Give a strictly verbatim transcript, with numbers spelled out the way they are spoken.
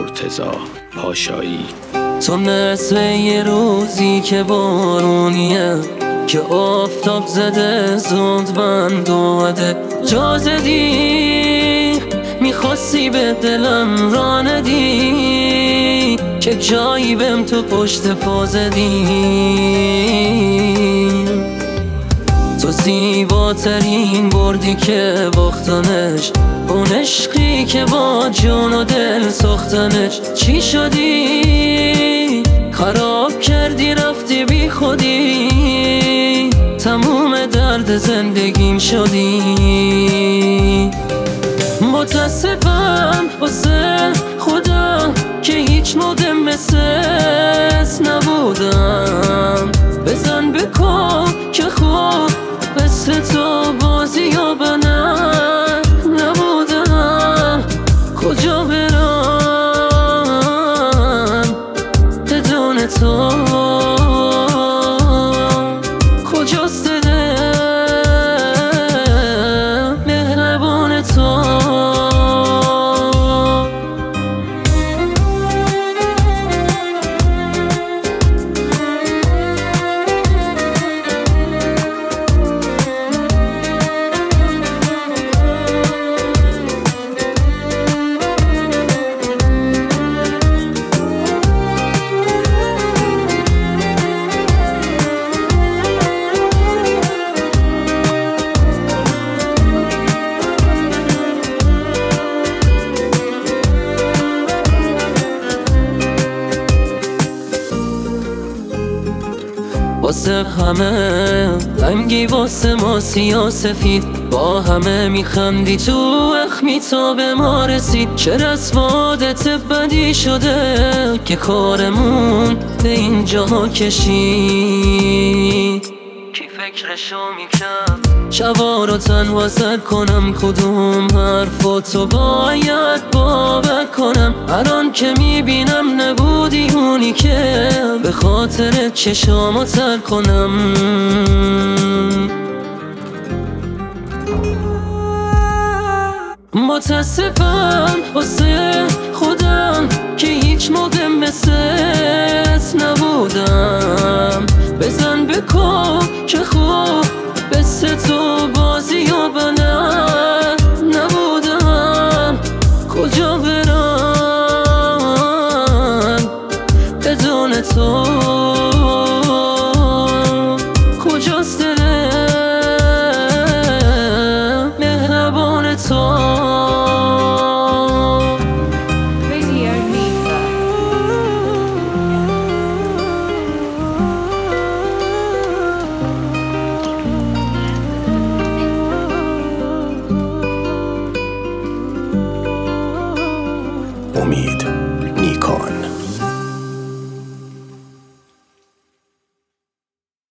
مرتضی پاشایی. تو مثل یه روزی که بارونیه، که آفتاب زده زود بند اومده. جا زدی میخواستی به دلم را ندی، که جایی بهم تو پشت پا زدی. تو زیباترین بردی که باختنش، اون عشقی که با جون و دل ساختنش. چی شدی؟ خراب کردی رفتی بی خودی، تموم درد زندگیم شدی. متاسفم واسه خودم که هیچ موقع مثل نبودم. بزن بکن که خوب مثل تو بازی یا بنر نبودم. کجا برم بدون تو؟ کجاست دلم مهربون تو؟ واسه همه رنگی، واسه ما سیاه سفید، با همه میخندی تو اخمی تا به ما رسید. چه رسوادت بدی شده که کارمون به اینجا کشید. کی فکرشو میکرد شبا رو تنها سر کنم؟ کدوم حرفاتو باید باور کنم؟ الان که میبینم نبودی اونی که به خاطر چشامو تر کنم. متاسفم واسه خودم که هیچ موقع مثل نبودم. بزن بکن که خوب مثل تو بازی و بنر نبودم. کجا برم بدون تو؟ کجاست دلم مهربون تو؟ امید نیکان.